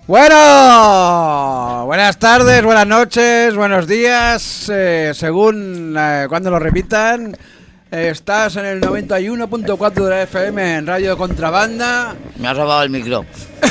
Bueno, buenas tardes, buenas noches, buenos días, según cuando lo repitan. Estás en el 91.4 de la FM en Radio Contrabanda. Me has robado el micro.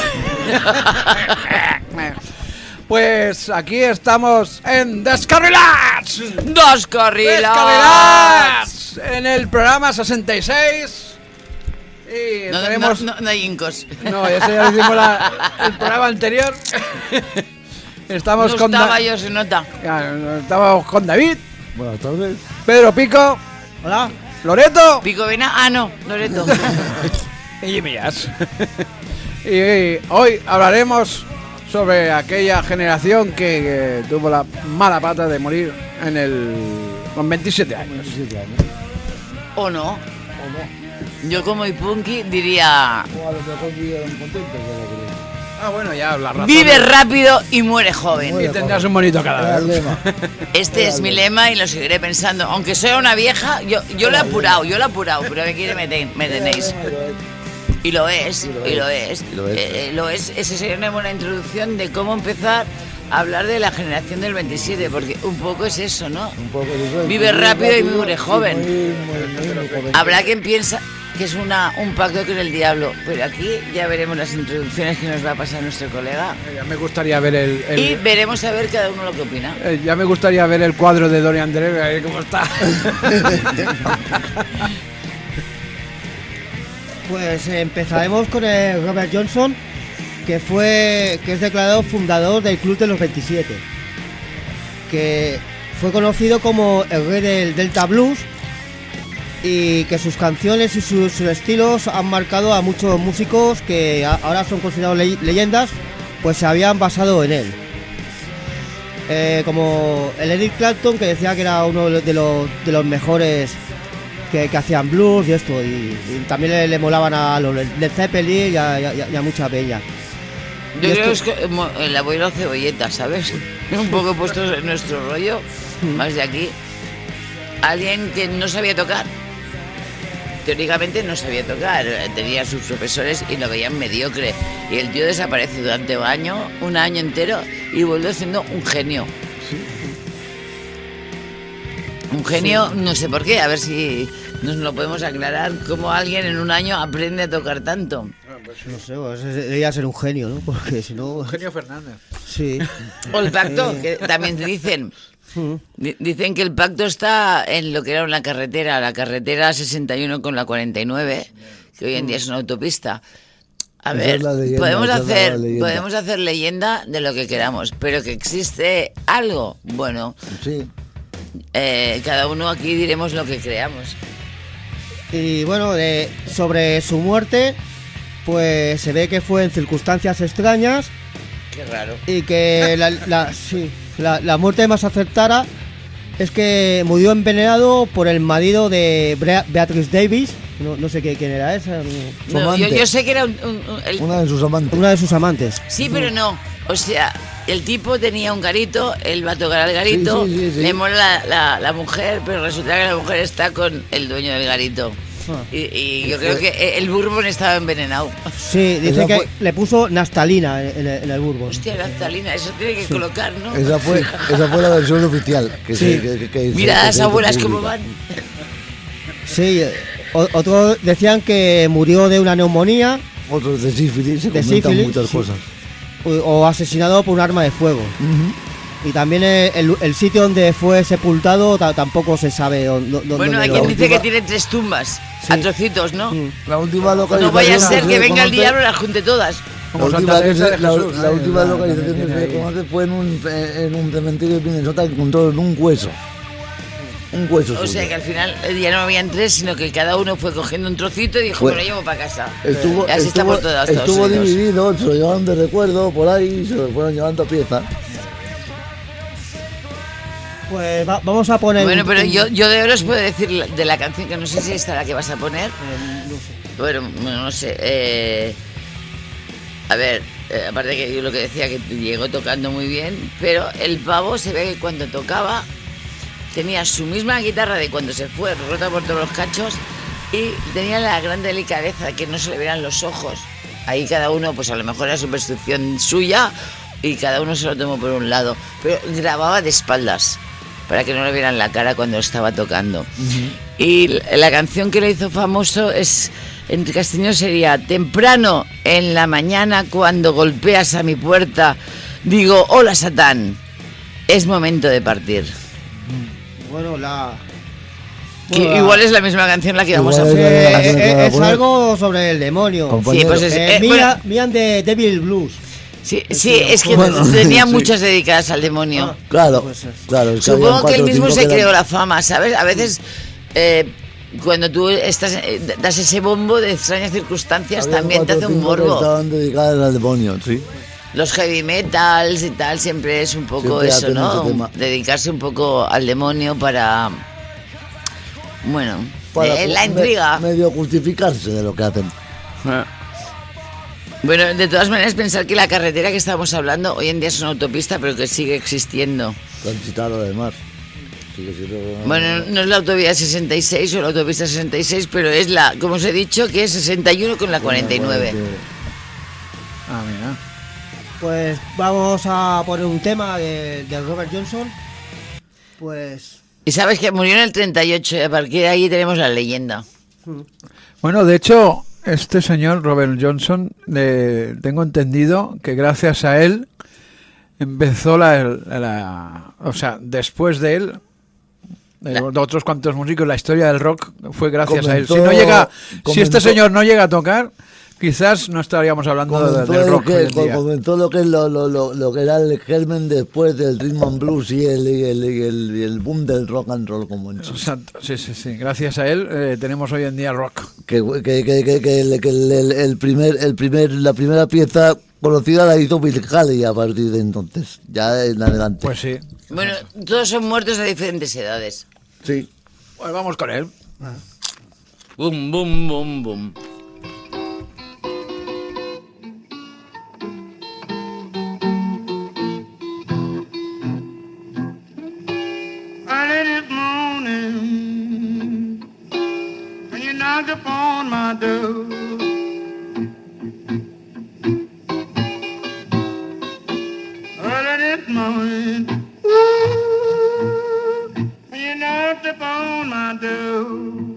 Pues aquí estamos en Descarrilats. ¡Descarrilats! En el programa 66. Y No, tenemos... no hay incos. No, ese ya lo hicimos el programa anterior. Estamos no con estaba yo, se nota. Estábamos con David. Buenas tardes. Pedro Pico. Hola. Loreto. Pico Vena. Ah, no, Loreto. Y Jimmy Jazz. Y hoy hablaremos sobre aquella generación que tuvo la mala pata de morir con 27 años. 17 años. ¿O no? ¿O no? Yo como Ipunki diría... O a lo mejor vivieron contentos, yo lo creo. Ah, bueno, ya la razón. Vive rápido y muere joven. Muere Y tendrás un bonito Era el cadáver. lema. Este es mi lema y lo seguiré pensando. Aunque soy una vieja, yo lo he apurado, pero me quiere me tenéis. Y lo es. Esa sería una buena introducción de cómo empezar a hablar de la generación del 27, porque un poco es eso, ¿no? Un poco de eso. Vive rápido y muere joven. Muy joven. Habrá quien piensa que es un pacto con el diablo, pero aquí ya veremos las introducciones que nos va a pasar nuestro colega Ya me gustaría ver y veremos a ver cada uno lo que opina. ya me gustaría ver el cuadro de Dorian Dreve, a ver cómo está. Pues empezaremos con el Robert Johnson, que es declarado fundador del Club de los 27, que fue conocido como el rey del Delta Blues y que sus canciones y sus estilos han marcado a muchos músicos que ahora son considerados leyendas, pues se habían basado en él. Como el Eric Clapton, que decía que era uno de los mejores que hacían blues y esto, y también le molaban a los Led Zeppelin y a mucha peña. Yo Y creo esto- que es el abuelo Cebolleta, ¿sabes? Un poco puestos en nuestro rollo, más de aquí. Alguien que no sabía tocar. Teóricamente no sabía tocar, tenía sus profesores y lo veían mediocre. Y el tío desaparece durante un año entero, y vuelve siendo un genio. Un genio, no sé por qué, a ver si nos lo podemos aclarar, cómo alguien en un año aprende a tocar tanto. No sé, pues debería ser un genio, ¿no? Porque si no... Eugenio Fernández. Sí. O el pacto, que también dicen. Dicen que el pacto está en lo que era la carretera 61 con la 49, que hoy en día es una autopista. A Esa ver, es la leyenda, podemos esa es la hacer leyenda. podemos hacer leyenda de lo que queramos, pero que existe algo, bueno, Sí. cada uno aquí diremos lo que creamos. Y bueno, sobre su muerte, pues se ve que fue en circunstancias extrañas Qué raro. y que la muerte más acertada es que murió envenenado por el marido de Beatrice Davis. No sé quién era esa. Su No, amante. yo sé que era Una de sus amantes. Una de sus amantes. sí, pero no. O sea, el tipo tenía un garito, él va a tocar al garito, Sí. le mola la mujer, pero resulta que la mujer está con el dueño del garito. Ah. Y yo creo que el bourbon estaba envenenado. Sí, dice Esa que fue- le puso naftalina en el bourbon. Hostia, naftalina, eso tiene que colocar, ¿no? Esa fue la versión oficial. Que Sí. que Mira a las se hizo abuelas pública. cómo van. Sí, otros decían que murió de una neumonía Otros de sífilis, se De comentan sífilis, muchas sí. cosas. o asesinado por un arma de fuego. Y también el sitio donde fue sepultado tampoco se sabe dónde Bueno, hay lo- quien dice que última- tiene 3 tumbas, Sí. a trocitos, ¿no? La última localización. No vaya a ser se que venga el conoce- diablo y las junte todas. La Como última, Santa que Teresa se- de la- Jesús, la ¿no? última La- localización tiene que se ahí. conoce fue en un cementerio de Minnesota que encontró un hueso. Un hueso. O sea suyo. que al final ya no habían 3, sino que cada uno fue cogiendo un trocito y dijo, Fue- me lo llevo para casa. Estuvo, Y así está por todos Estados estuvo Unidos. dividido, se lo llevaron de recuerdo por ahí, se lo fueron llevando a piezas. Pues vamos a poner. Bueno, pero yo de ahora os puedo decir de la canción, que no sé si esta es la que vas a poner. No sé. Bueno, no sé. A ver, aparte que yo lo que decía, que llegó tocando muy bien, pero el pavo se ve que cuando tocaba tenía su misma guitarra de cuando se fue, rota por todos los cachos, y tenía la gran delicadeza que no se le vieran los ojos. ahí cada uno, pues a lo mejor era superstición suya y cada uno se lo tomó por un lado. Pero grababa de espaldas para que no le vieran la cara cuando estaba tocando. Y la canción que le hizo famoso es, en castellano sería: temprano en la mañana cuando golpeas a mi puerta, digo, hola Satán, es momento de partir. Bueno, Que igual es la misma canción la que vamos a Igual hacer. es- es algo sobre el demonio. Compañero. Sí, pues es, bueno, Mian de Devil Blues. sí, es que Bueno, tenía sí. muchas dedicadas al demonio. Claro, Pues es- claro. es que habían Supongo que él 4 o mismo 5 se que eran- creó la fama, ¿sabes? A veces cuando tú estás das ese bombo de extrañas circunstancias, habían también te 4 hace o un 5 que morbo. estaban dedicadas al demonio, sí. Los heavy metals y tal siempre es un poco Siempre eso, hacen ¿no? ese tema. Dedicarse un poco al demonio para... Bueno, Para la intriga. medio justificarse de lo que hacen. Bueno, de todas maneras, pensar que la carretera que estábamos hablando hoy en día es una autopista, pero que sigue existiendo. Transitado además. Sigue siendo- Bueno, no es la autovía 66 o la autopista 66, pero es la, como os he dicho, que es 61 con la 49. Ah, mira. Pues vamos a poner un tema de Robert Johnson. Pues Y sabes que murió en el 38, y a partir de ahí tenemos la leyenda. Bueno, de hecho, este señor Robert Johnson, tengo entendido que gracias a él empezó o sea, después de él, de otros cuantos músicos, la historia del rock fue gracias a él. Si Comentó- este señor no llega a tocar, quizás no estaríamos hablando Comentó, del rock hoy en día. comentó lo que es lo que era el germen después del rhythm and blues y el boom del rock and roll como en sí. Exacto, sí. Gracias a él tenemos hoy en día rock. La primera pieza conocida la hizo Bill Haley a partir de entonces, ya en adelante. Pues sí. Bueno, todos son muertos a diferentes edades. Sí. Pues vamos con él. Bum, bum, bum, bum. Early this morning, when you knocked upon my door, early this morning, ooh, when you knocked upon my door,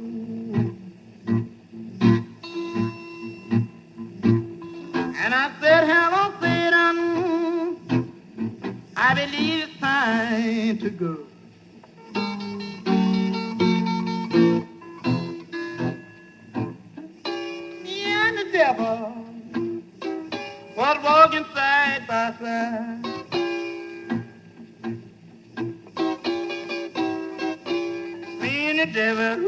and I said, hello, Satan, I believe it's time to go. Me and the devil was walking side by side. Me and the devil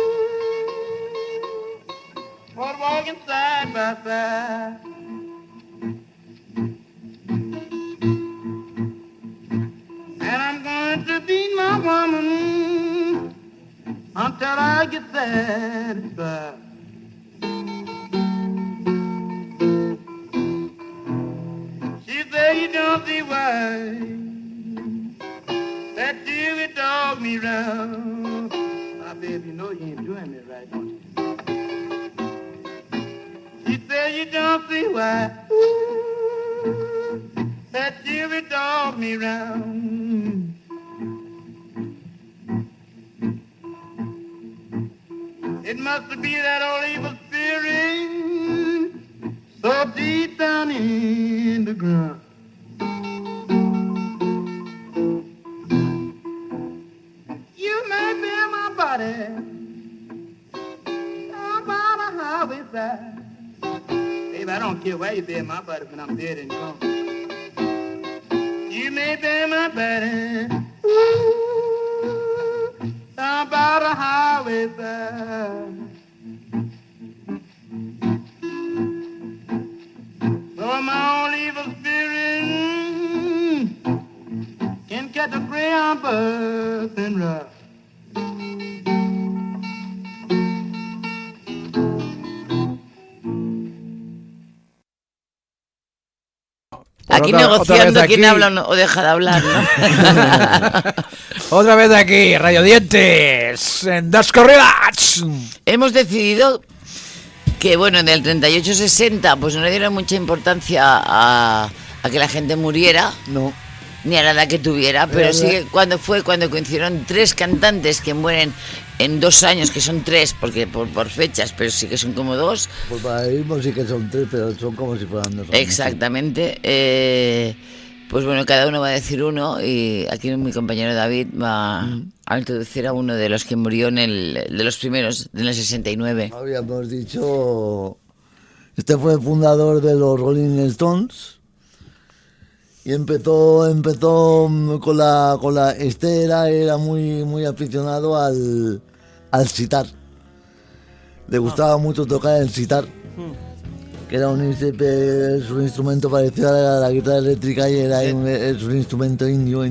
was walking side by side. And I'm going to be my woman until I get satisfied. She said you don't see why that you would dog me round. Now, baby, you know you ain't doing me right, don't you? She said you don't see why that you would dog me round. It must be that old evil spirit so deep down in the ground. You may be my body about a highway side. Baby, I don't care where you be my body when I'm dead and gone. You may be my body about a highway side. So my old evil spirit can catch a Greyhound bus and ride. Aquí Otra vez negociando aquí. quién habla o deja de hablar, ¿no? Otra vez aquí, Radio Dientes, en Das Corridas. Hemos decidido Que bueno, en el 38-60 pues no le dieron mucha importancia a que la gente muriera, No. ni a la edad que tuviera, pero Pero sí que cuando coincidieron 3 cantantes que mueren en 2 años, que son 3, porque por fechas, pero sí que son como 2. Por paralelismo sí que son 3, pero son como si fueran 2 años. Exactamente. Pues bueno, cada uno va a decir uno, y aquí mi compañero David va a introducir a uno de los que murió de los primeros, en el 69. Habíamos dicho... Este fue el fundador de los Rolling Stones. Y empezó con la este era muy aficionado al sitar. Le gustaba mucho tocar el sitar, que era un instrumento parecido a la guitarra eléctrica, y es un instrumento indio,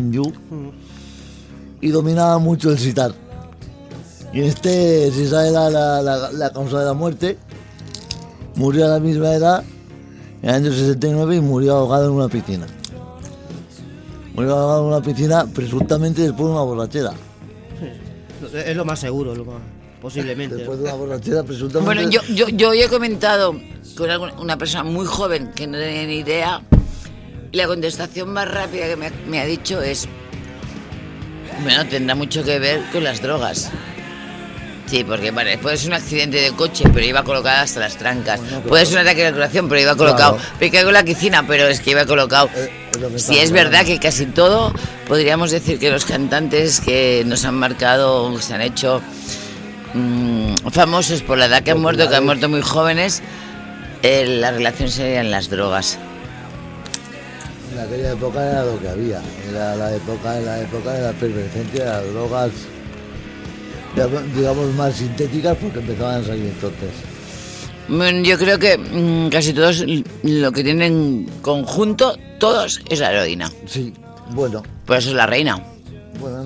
y dominaba mucho el sitar. Y se sabe la causa de la muerte. Murió a la misma edad, en el año 69, y murió ahogado en una piscina. Murió ahogado en una piscina, presuntamente después de una borrachera. Es lo más seguro, posiblemente. Después de una borrachera, presuntamente... Bueno, yo he comentado con una persona muy joven que no tenía ni idea, y la contestación más rápida que me ha dicho es: bueno, tendrá mucho que ver con las drogas. Sí, porque vale, puede ser un accidente de coche, pero iba colocada hasta las trancas. Bueno, puede ser un ataque de corazón, pero iba colocado. Claro. Me caigo en la piscina, pero es que iba colocado. Sí, es verdad que casi todo, podríamos decir que los cantantes que nos han marcado, que se han hecho famosos por la edad que han muerto muy jóvenes, la relación serían las drogas. En aquella época era lo que había. Era la época de la pervergencia de las drogas, digamos, más sintéticas, porque empezaban a salir entonces. Bueno, yo creo que casi todos lo que tienen en conjunto, todos, es la heroína. Sí, bueno. Por eso es la reina. Bueno,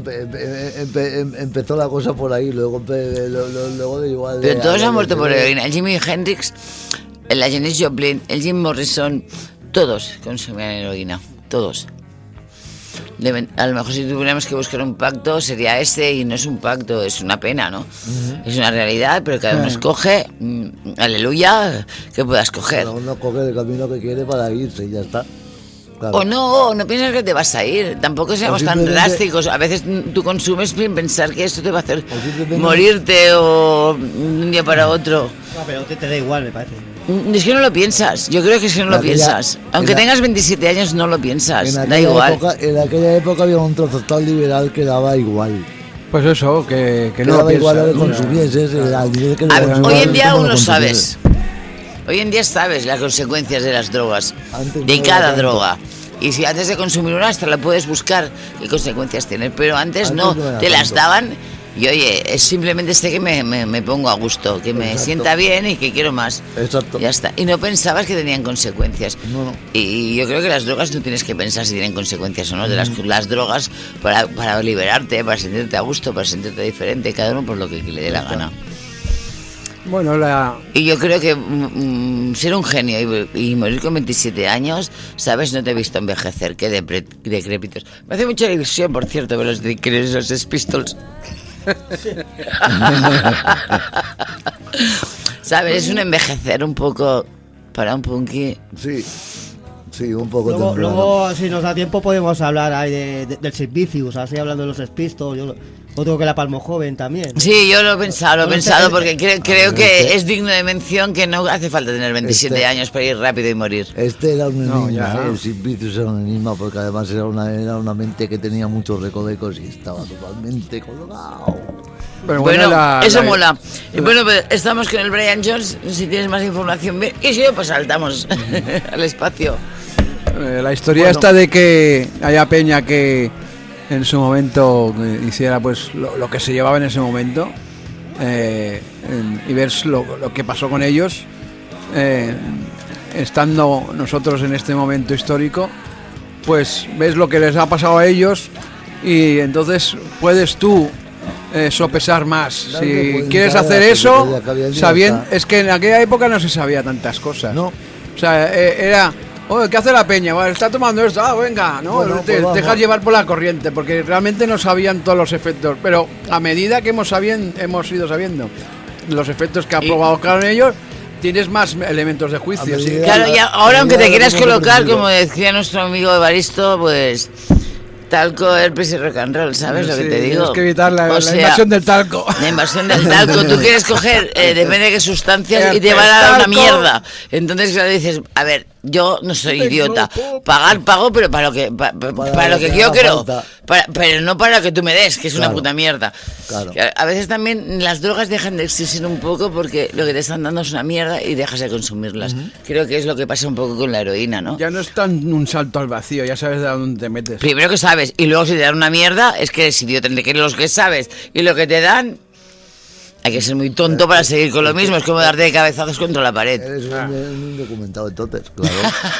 empezó la cosa por ahí, luego de igual... Pero todos han muerto por heroína. El Jimi Hendrix, la Janis Joplin, el Jim Morrison, todos consumían heroína. Todos. A lo mejor si tuviéramos que buscar un pacto sería ese, y no es un pacto, es una pena, ¿no? Es una realidad, pero cada uno escoge, aleluya, que pueda escoger. Cada uno coge el camino que quiere para irse y ya está. Claro. O no piensas que te vas a ir, tampoco seamos tan drásticos. A veces tú consumes sin pensar que esto te va a hacer morirte o un día para otro. No, pero te da igual, me parece. Es que no lo piensas, yo creo que es que no lo piensas. Aunque tengas 27 años no lo piensas, da igual. En aquella época había un trozo tan liberal que daba igual. Pues eso, que no daba lo igual a lo que piensas. consumieses, al nivel que lo Hoy en consumieses, día como aún lo lo sabes. consumieses. Hoy en día sabes las consecuencias de las drogas, Antes de no cada era tanto. droga. Y si antes de consumir una hasta la puedes buscar qué consecuencias tiene, pero antes no, no era te las tanto. daban y oye, es simplemente que me pongo a gusto, que me Exacto. sienta bien y que quiero más. Exacto. Ya está. Y no pensabas que tenían consecuencias. No. Y yo creo que las drogas no tienes que pensar si tienen consecuencias o no. De las drogas para liberarte, para sentirte a gusto, para sentirte diferente, cada uno por lo que le dé la gana. Bueno, Y yo creo que ser un genio y morir con 27 años, ¿sabes? No te he visto envejecer, qué decrépitos. Me hace mucha ilusión, por cierto, ver los Sex Pistols. ¿Sabes? Es un envejecer un poco para un punky. Sí, un poco temprano. Luego, si nos da tiempo, podemos hablar ahí del Sid Vicious, así hablando de los Sex Pistols. Otro que la Palmo Joven también. Sí, yo lo he pensado porque creo que es digno de mención que no hace falta tener 27 años para ir rápido y morir. Este era un enigma, ya. el Sid Vicious era un enigma, porque además era una mente que tenía muchos recovecos y estaba totalmente colgado. pero Bueno, eso la- mola. Y bueno, pues estamos con el Brian Jones. Si tienes más información, bien. Y si no, pues saltamos al espacio. La historia esta de que haya peña que en su momento hiciera pues lo que se llevaba en ese momento, y ver lo que pasó con ellos, estando nosotros en este momento histórico, pues ves lo que les ha pasado a ellos y entonces puedes tú sopesar más. Darte Si cuenta quieres de hacer la eso, tontería que había en sabiendo, esta. es que en aquella época no se sabía tantas cosas. No. O sea, era... Oye, ¿qué hace la peña? Bueno, está tomando esto, venga, ¿no? Bueno, Te pues vamos. dejas llevar por la corriente, porque realmente no sabían todos los efectos, pero a medida que hemos ido sabiendo los efectos que ha provocado en ellos, tienes más elementos de juicio. A Sí. medida- Claro, y ahora a aunque te medida quieras que hemos colocar, aprendido. como decía nuestro amigo Evaristo, pues talco, herpes y rock and roll, ¿sabes lo que Sí, te digo? Tienes que evitar la O sea, invasión del talco. La invasión del talco. Tú quieres coger, depende de qué sustancias, y te van a dar una Talco. mierda. Entonces, claro, dices, a ver, yo no soy idiota. Pagar, pago, pero para lo que, para lo que yo haga quiero. falta. Pero no para lo que tú me des, que es una Claro. puta mierda. Claro. Que a veces también las drogas dejan de existir un poco porque lo que te están dando es una mierda y dejas de consumirlas. Creo que es lo que pasa un poco con la heroína, ¿no? Ya no es tan un salto al vacío, ya sabes de dónde te metes. Primero que sabes, y luego si te dan una mierda, es que eres idiota, de que los que sabes y lo que te dan, hay que ser muy tonto para seguir con lo mismo, es como darte de cabezazos contra la pared. Eres un indocumentado entonces, claro.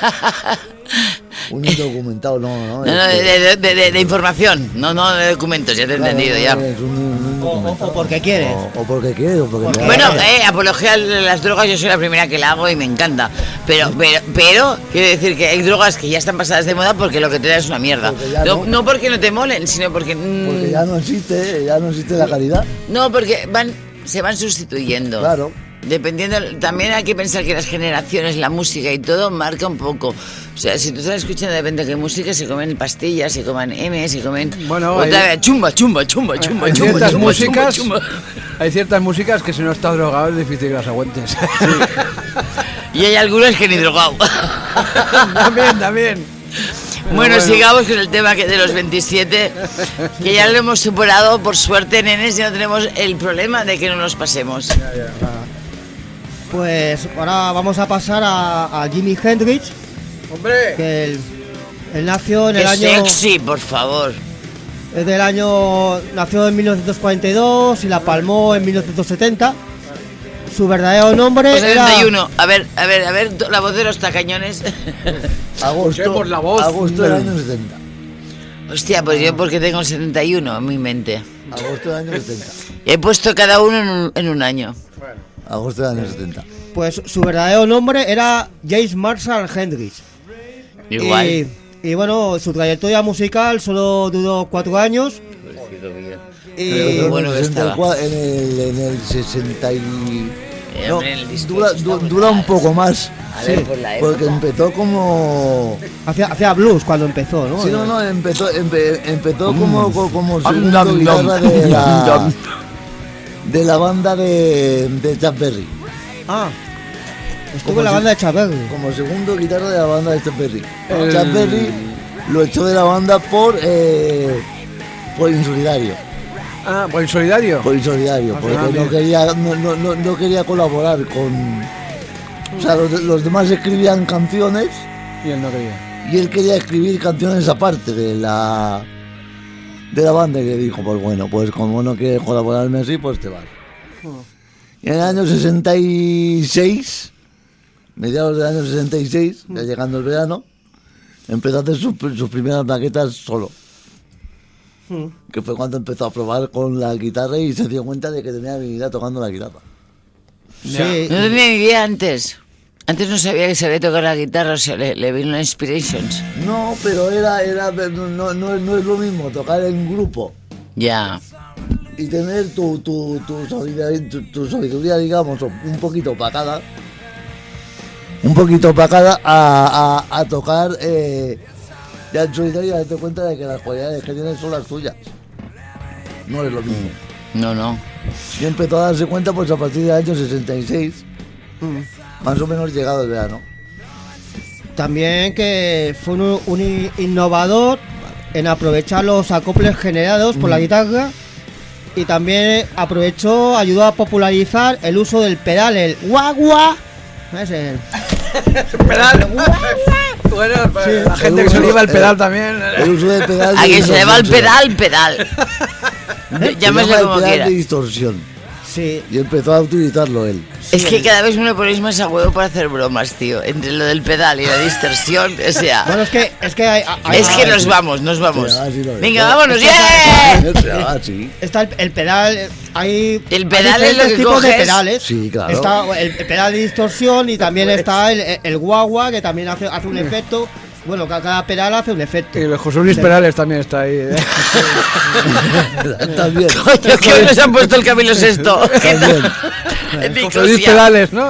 Un indocumentado, no. No, de información, no de documentos, ya te he entendido, ya. Eres un indocumentado. O porque quieres. O porque quieres, o porque te da Bueno, gana. apología de las drogas, yo soy la primera que la hago y me encanta. Pero, quiero decir que hay drogas que ya están pasadas de moda porque lo que te da es una mierda. Porque ya No, no. no porque no te molen, sino porque... Porque ya no existe la calidad. No, porque se van sustituyendo. Claro. Dependiendo, también hay que pensar que las generaciones, la música y todo marca un poco. O sea, si tú estás escuchando de repente que música, se comen pastillas, se comen M, se comen... Bueno, otra hay- vez, chumba. Hay ciertas músicas, hay ciertas músicas que si no estás drogado es difícil que las aguantes. Y hay algunas que ni drogado. también. Bueno, sigamos con el tema de los 27, que ya lo hemos superado, por suerte, nenes, ya no tenemos el problema de que no nos pasemos. Pues ahora vamos a pasar a Jimi Hendrix, Hombre, que él nació en el ¡Qué año... sexy, por favor! Nació en 1942 y la palmó en 1970. Su verdadero nombre Pues era... 71. A ver, la voz de los tacañones. Escuchemos la voz Agosto del del- año 70. Hostia, pues yo porque tengo el 71 en mi mente. Agosto del año 70. He puesto cada uno en un año. Agosto del año 70. Pues su verdadero nombre era James Marshall Hendrix. Igual. Y bueno, su trayectoria musical solo duró 4 años. Y Pero bueno que en el estaba. 64, en el 60 y... No, hombre, en el disco estamos dura un mal. poco más. A ver, por la época. Porque empezó como... hacía blues cuando empezó, ¿no? Sí, no, empezó como Am, segundo dam, guitarra dam. de la banda de Chuck Berry. Ah, estuvo Como en la si- banda de Chaberry. Como segundo guitarra de la banda de Chuck Berry. El- Chuck Berry lo echó de la banda por insolidario. ah, por el solidario. Por insolidario, porque bien. no quería colaborar con... O sea, los demás escribían canciones Y él no quería. y él quería escribir canciones aparte de la banda, y le dijo, pues bueno, pues como no quieres colaborarme así, pues te vas. Y en el año 66, mediados del año 66, ya llegando el verano, empezó a hacer sus primeras maquetas solo. Que fue cuando empezó a probar con la guitarra y se dio cuenta de que tenía habilidad tocando la guitarra. Sí, No tenía ni idea antes. Antes no sabía que sabía tocar la guitarra, o sea, le vino la inspirations. No, pero no es lo mismo tocar en grupo Ya. y tener tu sabiduría, digamos, un poquito opacada. Un poquito opacada a tocar ya en solitario y a darte cuenta de que las cualidades que tienes son las tuyas. No es lo mismo. No. Y empezó a darse cuenta pues a partir del año 66, más o menos llegado el verano. también que fue un innovador en aprovechar los acoples generados por la guitarra, y también ayudó a popularizar el uso del pedal, el guagua. ¿Ves? Pedal. Bueno, la gente que se le iba el pedal también. El uso de pedal A de que se le va el distorsión. pedal. Se Llámese llama el como pedal quiera. de distorsión. Sí, Y empezó a utilizarlo él. Es que cada vez me lo ponéis más a huevo para hacer bromas, tío. Entre lo del pedal y la distorsión, o sea... bueno, es que es que nos vamos. Sí, así lo es. Venga, vámonos, ¡yeah! Ah, sí. está el pedal, hay El pedal hay es lo diferentes que tipos de coges. pedales. Sí, claro. Está el pedal de distorsión y también está el guagua, que también hace un efecto. Bueno, cada pedal hace un efecto. Y el José Luis Perales también está ahí. También. Coño, que hoy nos han puesto el Camilo Sexto. También. En Los Nicosia. pedales, ¿no?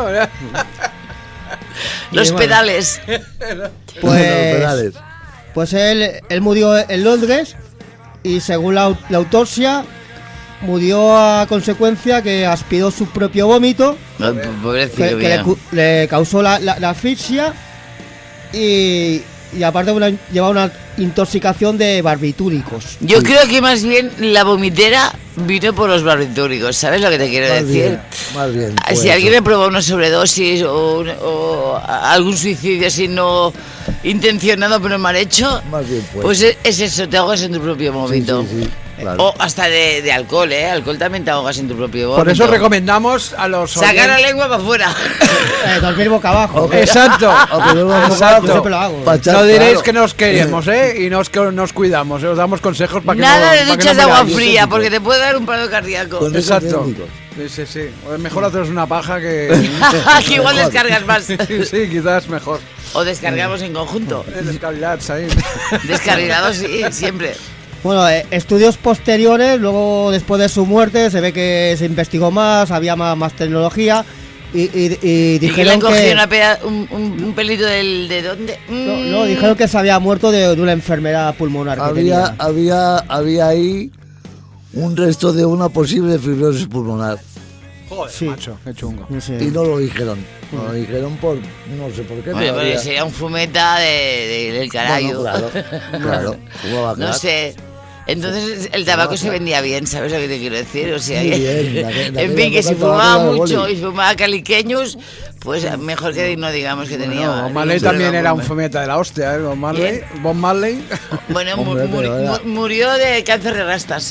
Los Y bueno. pedales. Los Pues, pedales. pues él murió en Londres y según la autopsia murió a consecuencia que aspiró su propio vómito, Pobrecito que mío. le causó la asfixia y aparte llevaba una intoxicación de barbitúricos. Yo creo que más bien la vomitera vino por los barbitúricos, ¿sabes lo que te quiero decir? Más bien. Si pues, alguien le probó una sobredosis o algún suicidio así no intencionado pero mal hecho, Más bien, pues es eso, te ahogas en tu propio sí, vómito. sí, claro. O hasta de alcohol, ¿eh? Alcohol también te ahogas en tu propio vómito. Por eso recomendamos a los Sacar la oyentes- lengua para afuera. Dormir boca abajo. Ok. Exacto. Aunque no lo Exacto. Yo siempre lo hago. Pa' echar, No diréis claro. que nos queremos, ¿eh? Y nos cuidamos. Os damos consejos para que Nada no, de para que duchas no de agua muráis. fría porque te puede dar un paro cardíaco. Con esos Exacto. técnicos. Sí, sí, sí. Es mejor haceros una paja que... Que igual descargas más. sí, quizás mejor. O descargamos en conjunto. Descarrilats ahí. Descarrilados, sí, siempre. Bueno, estudios posteriores, luego después de su muerte se ve que se investigó más, había más tecnología y ¿Y que le dijeron han cogido que un pelito de dónde? no, dijeron que se había muerto de una enfermedad pulmonar que tenía. Había ahí un resto de una posible fibrosis pulmonar. Joder, Sí. macho, qué chungo. No sé. Y no lo dijeron. No lo dijeron por. No sé por qué. Bueno, pero había- sería un fumeta del carayo. Bueno, claro. ¿Cómo va a No quedar? sé. Entonces el tabaco se vendía bien, ¿sabes lo que te quiero decir? O sea, Muy que- bien, de en aquella fin, que época si el tabaco fumaba era de mucho boli. y fumaba caliqueños, pues mejor que no digamos que tenía. No, Bob Marley ningún también problema era un con- fumeta de la hostia, ¿eh? Bob Marley. ¿Quién? Bob Marley. Bueno, Hombre, pero era- murió de cáncer de rastas.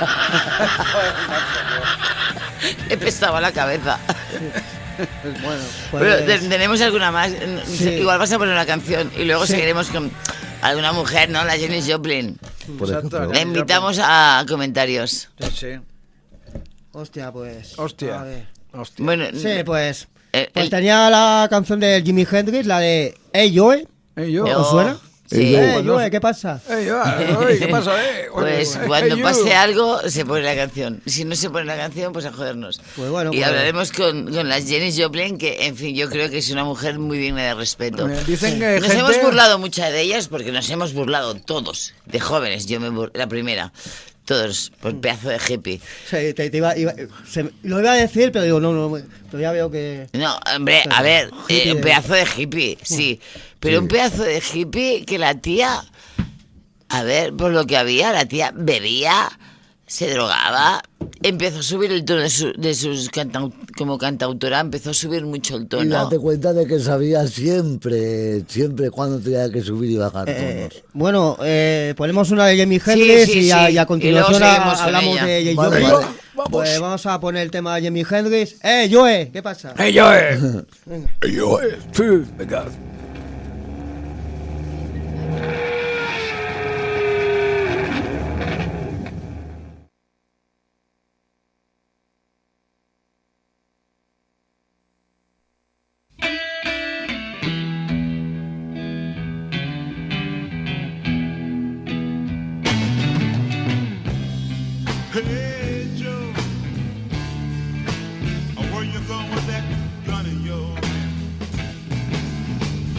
Le pesaba la cabeza. Bueno. Pues, Pero, ¿tenemos alguna más? Sí. Igual vas a poner una canción y luego Sí. seguiremos con alguna mujer, ¿no? La Janis Joplin. Por Exacto. ejemplo. La invitamos a comentarios. Sí, sí. hostia, pues. Hostia. a ver. Hostia. Bueno, Sí, pues. el- Pues tenía la canción de Jimi Hendrix, la de Hey Joe. Ey, yo. yo- ¿Os suena? Sí. Hey, Joe, ¿qué pasa? Ey, yo. Ay, ¿qué pasa, Pues Oye, cuando hey, you. pase algo se pone la canción. Si no se pone la canción, pues a jodernos. Pues bueno, y pues- hablaremos con la Janis Joplin, que en fin, yo creo que es una mujer muy digna de respeto. Dicen que Nos gente... hemos burlado muchas de ellas porque nos hemos burlado todos, de jóvenes. La primera, todos, por pedazo de hippie. Sí, lo iba a decir, pero digo, no, pero ya veo que. No, hombre, a ver, Hippie un de- pedazo de hippie, sí. Pero un pedazo de hippie que la tía, a ver, por lo que había, la tía bebía, se drogaba, empezó a subir el tono como cantautora, empezó a subir mucho el Y tono. date cuenta de que sabía siempre cuándo tenía que subir y bajar tonos. Bueno, ponemos una de Jimi Hendrix sí, y, a, sí. y a Y continuación luego seguimos con hablamos ella. de Jay Vale, Joe. vale. Pues vamos a poner el tema de Jimi Hendrix. Joe, ¿qué pasa? Ey, yo. Venga. Ey, yo. Sí, venga. Hey Joe, where you going with that gun of yours?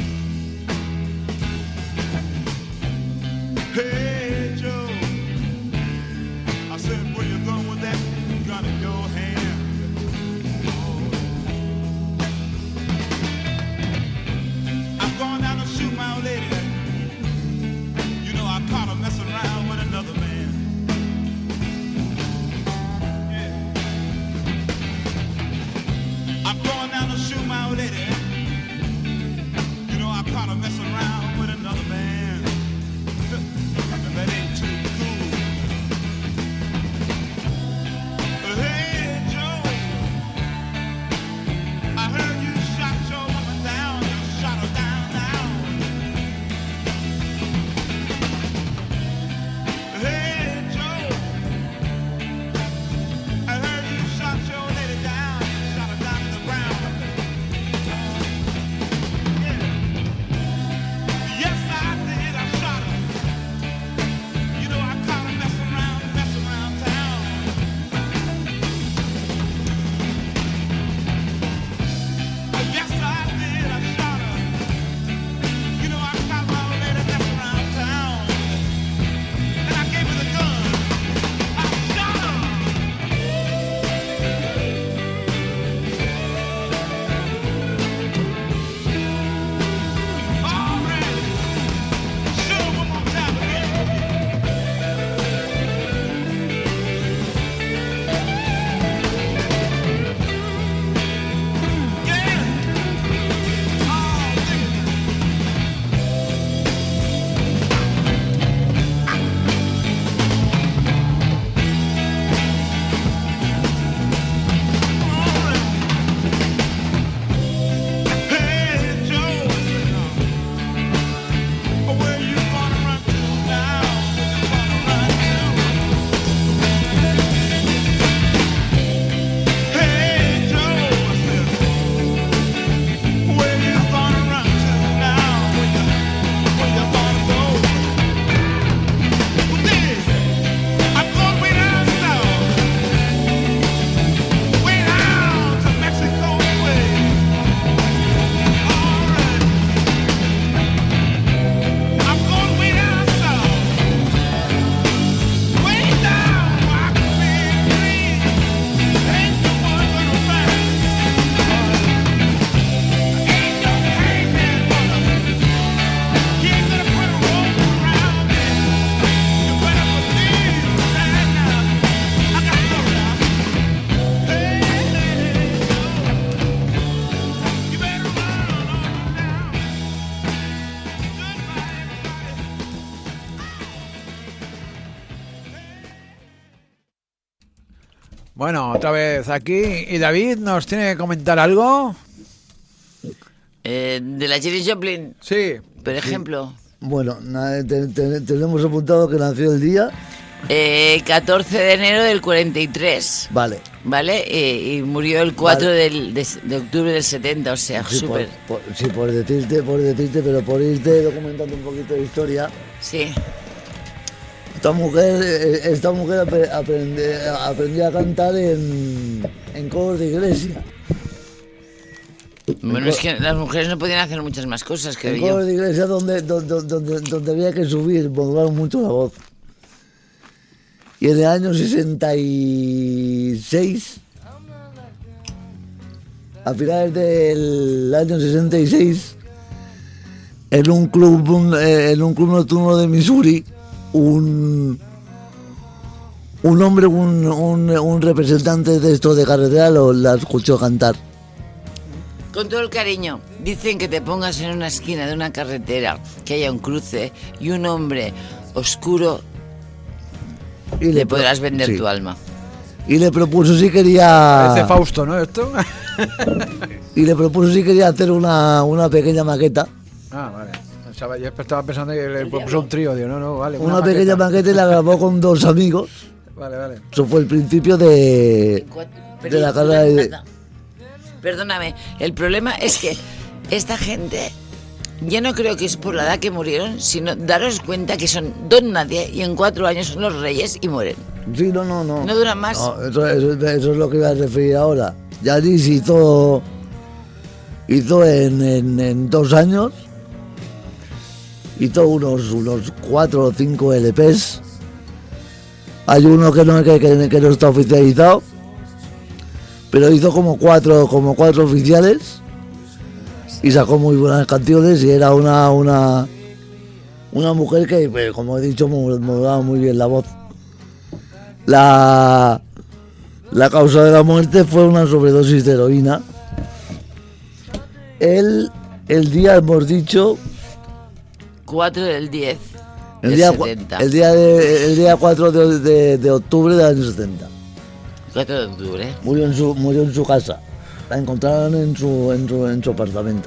Bueno, otra vez aquí. ¿Y David nos tiene que comentar algo? De la Janis Joplin, Sí. por ejemplo. Bueno, tenemos apuntado que nació el día. 14 de enero del 43. Vale. ¿Vale? Y murió el 4 Vale. de octubre del 70, o sea, Sí, súper. por decirte, pero por irte documentando un poquito de historia. Sí. Esta mujer aprendió a cantar en coros de iglesia. Bueno, es que las mujeres no podían hacer muchas más cosas, creo En yo. coros de iglesia donde había que subir, modular mucho la voz. Y en el año 66, a finales del año 66, en un club nocturno de Missouri, un hombre, un representante de esto de carretera la escuchó cantar. Con todo el cariño, dicen que te pongas en una esquina de una carretera, que haya un cruce y un hombre oscuro, Y le podrás pro- vender sí. tu alma. Y le propuso si quería... Parece Fausto, ¿no? Esto. Y le propuso si quería hacer una pequeña maqueta. Vale. Yo estaba pensando que le puso un trío. Digo, no, vale. Una pequeña maqueta y la grabó con 2 amigos. Vale. Eso fue el principio de la carrera de... Perdóname, el problema es que esta gente, yo no creo que es por la edad que murieron, sino daros cuenta que son don nadie y en 4 años son los reyes y mueren. Sí, no. No duran más. No, eso es lo que iba a referir ahora. Janis hizo en 2 años, hizo unos 4 o 5 LPs. Hay uno que no está oficializado, pero hizo como cuatro oficiales y sacó muy buenas canciones y era una mujer que, pues, como he dicho, modulaba muy bien la voz. La causa de la muerte fue una sobredosis de heroína. El día, hemos dicho, 4 del 10 el del día, 70. el día 4 de octubre del año 70. 4 de octubre. Murió en su casa. La encontraron en su apartamento.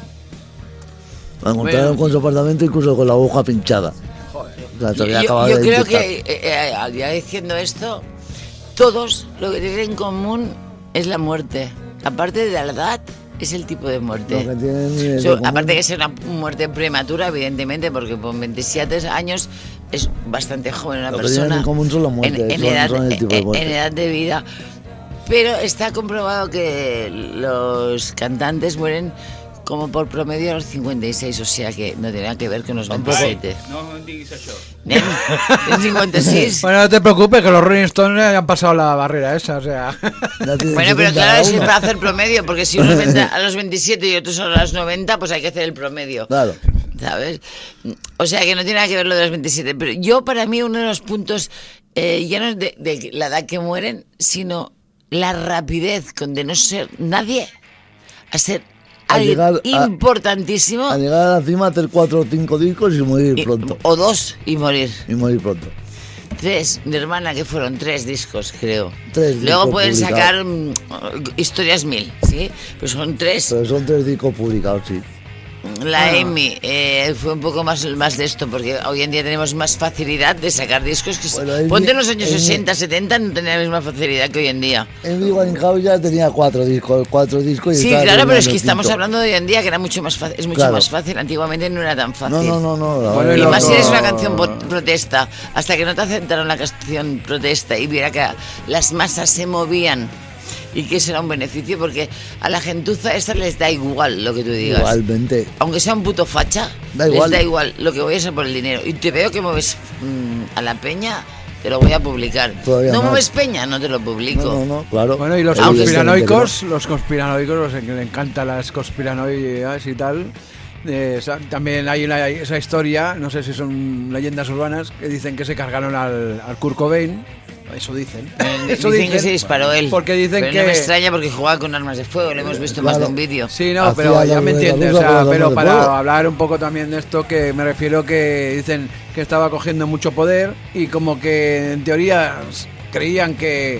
La encontraron Bueno. con su apartamento, incluso con la aguja pinchada. O sea, se había acabado Yo de creo inyectar. que, ya diciendo esto, todos lo que tienen en común es la muerte. Aparte de la edad, es el tipo de muerte. Lo que tienen de So, común. aparte de que sea una muerte prematura, evidentemente, porque con 27 años es bastante joven una Lo que persona. tienen en común son la muerte, son el tipo de muerte. en edad de vida. Pero está comprobado que los cantantes mueren como por promedio a los 56, o sea que no tiene nada que ver con los 27. No diguis això. En 56. Bueno, no te preocupes, que los Rolling Stones ya han pasado la barrera esa, o sea. Ya tienen Bueno, pero 70 claro, cada es uno. para hacer promedio, porque si unos ven a los 27 y otros a los 90, pues hay que hacer el promedio. Claro. ¿Sabes? O sea que no tiene nada que ver lo de los 27. Pero yo, para mí, uno de los puntos ya no es de la edad que mueren, sino la rapidez con de no ser nadie a ser A alguien llegar importantísimo A llegar a la cima, hacer 4 o 5 discos y morir pronto. o 2 y morir. Y morir pronto. 3, Nirvana, que fueron 3 discos, creo. 3 Luego discos pueden publicados. sacar historias 1000, ¿sí? Pues son 3. Pero son 3 discos publicados, sí. La Amy fue un poco más de esto, porque hoy en día tenemos más facilidad de sacar discos que... Bueno, Amy- ponte en los años Amy- 60, 70, no tenía la misma facilidad que hoy en día. En Winehouse ya tenía 4 discos y Sí, estaba claro, pero es terminando que el estamos quinto. hablando de hoy en día, que era mucho más fácil, es mucho Claro. más fácil. Antiguamente no era tan fácil. No. Bueno, Y y más si eres una loco. canción protesta, hasta que no te aceptaron la canción protesta y viera que las masas se movían y que eso era un beneficio, porque a la gentuza esta les da igual lo que tú digas. Igualmente. Aunque sea un puto facha, Da igual. les da igual, lo que voy a hacer por el dinero. Y te veo que mueves a la peña, te lo voy a publicar. Todavía no más. mueves peña, no te lo publico. No, claro. Bueno, y los Evidentemente conspiranoicos, los que le encantan las conspiranoias y tal. También hay esa historia, no sé si son leyendas urbanas, que dicen que se cargaron al Kurt Cobain. Eso dicen. Dicen que se disparó él. Porque dicen pero que... no me extraña porque jugaba con armas de fuego, lo hemos visto más de Claro. un vídeo. Sí, no, Hacía pero ya la me rueda entiendes, o rusa sea, con las pero manos de fuego. para hablar un poco también de esto, que me refiero que dicen que estaba cogiendo mucho poder y como que en teoría creían que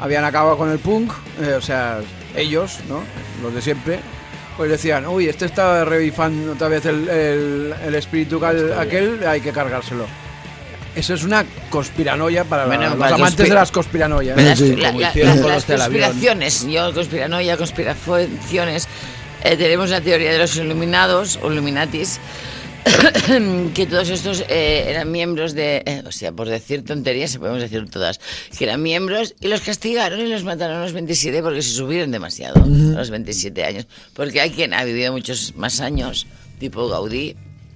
habían acabado con el punk, o sea, ellos, ¿no? Los de siempre, pues decían, uy, este está revivando otra vez el espíritu aquel, hay que cargárselo. Eso es una conspiranoia para los amantes de las conspiranoias. Las, Sí. la- Como la- hicieron con las los del avión. conspiraciones, yo conspiranoia, conspiraciones, tenemos la teoría de los iluminados o illuminatis, que todos estos eran miembros de, o sea, por decir tonterías, podemos decir todas, que eran miembros y los castigaron y los mataron a los 27 porque se subieron demasiado a los 27 años. Porque hay quien ha vivido muchos más años, tipo Gaudí,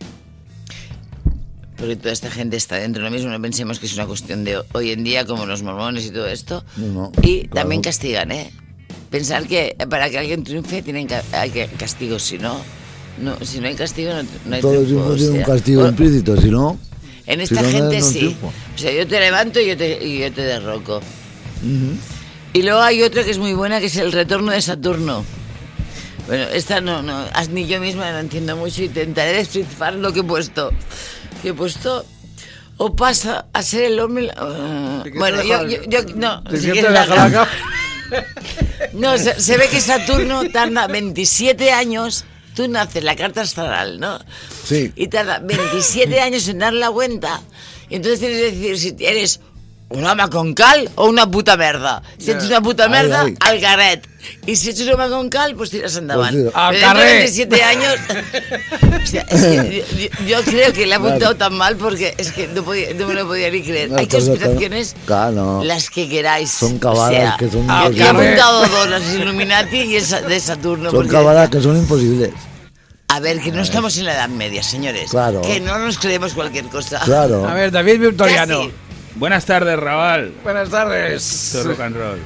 porque toda esta gente está dentro de lo mismo, no pensemos que es una cuestión de hoy en día como los mormones y todo esto. No, Y claro. también castigan, ¿eh? Pensar que para que alguien triunfe hay que castigo, si no, si no hay castigo no hay Todo triunfo. triunfo o tiene un sea, castigo bueno, implícito, si no... en esta si no, gente no sí. triunfo. O sea, yo te levanto y yo te derroco. Y luego hay otra que es muy buena, que es el retorno de Saturno. Bueno, esta ni yo misma la entiendo mucho. Intentaré descifrar lo que he puesto. Que he puesto... O pasa a ser el hombre... bueno, yo no. Si si quieres quieres dejar la- acá. No, se ve que Saturno tarda 27 años. Tú naces la carta astral, ¿no? Sí. Y tarda 27 años en dar la vuelta. Y entonces tienes que decir si eres un home con cal o una puta merda. Si ets una puta Ai, merda, ai. al carret. Y si ets un home con cal, pues tiras endavant. Pues sí. Al Pero dentro de carrer. 27 años... O sea, es que yo creo que le he apuntado tan mal porque es que no me lo podía ni creer. No, Hay pues conspiraciones, claro, no. las que queráis. Son cabalas que son yo he imposibles. apuntado dos, las Illuminati y esa de Saturno. Son porque- cabalas que son imposibles. A ver, que no estamos en la Edad Media, señores. Claro. Que no nos creemos cualquier cosa. Claro. A ver, David Victoriano. Casi. Buenas tardes, Raval. Buenas tardes. Soy rock and roll.